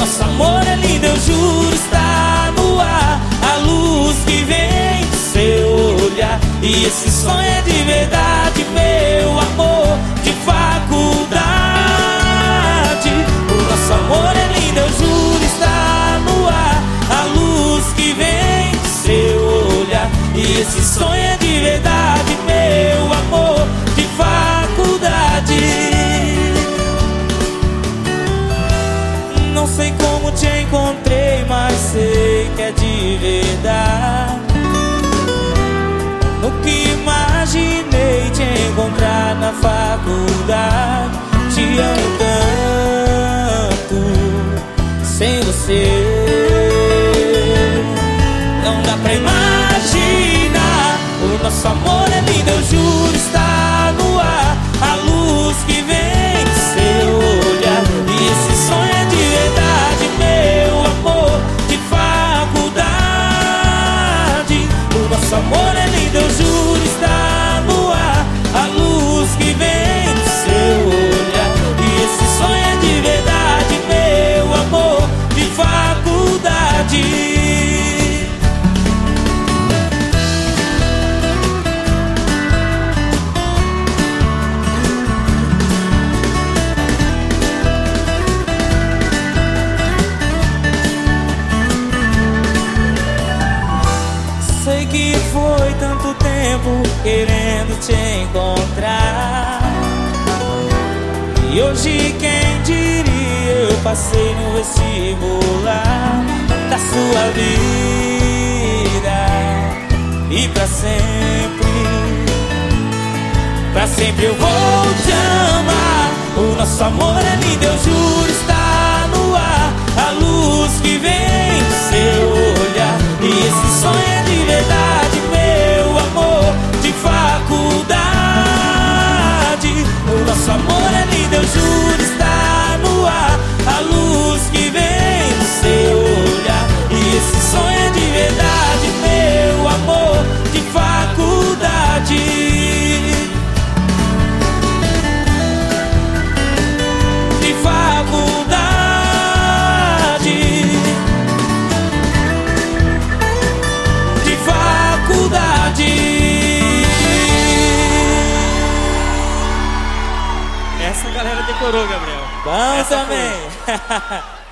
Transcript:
nosso amor é lindo, eu juro, está no ar. A luz que vem do seu olhar. E esse sonho é de verdade, meu amor de faculdade. O nosso amor é lindo, eu juro, está no ar. A luz que vem do seu olhar. E esse sonho é de verdade, meu amor de faculdade. Não sei como te encontrei, mas sei que é de verdade. Nunca imaginei te encontrar na faculdade. Te amo tanto sem você. Não dá pra imaginar. O nosso amor é lindo, eu juro, está no ar. A luz que vem do seu olhar. E esse sonho é de verdade, meu amor de faculdade. O nosso amor é lindo, eu juro, está no ar. A luz que vem do seu olhar. E esse sonho é de verdade, meu amor de faculdade. Sei que foi tanto tempo querendo te encontrar. E hoje quem diria eu passei no vestibular da sua vida. E pra sempre eu vou te amar. O nosso amor é lindo, eu juro, está no ar. A luz que vem do seu olhar. E esse sonho é de verdade, meu amor de faculdade. O nosso amor é lindo, eu juro, está no ar. A luz que vem do seu olhar. E esse sonho é de verdade, meu amor de faculdade. De faculdade. De faculdade. Essa galera decorou, Gabriel. Bom Essa também.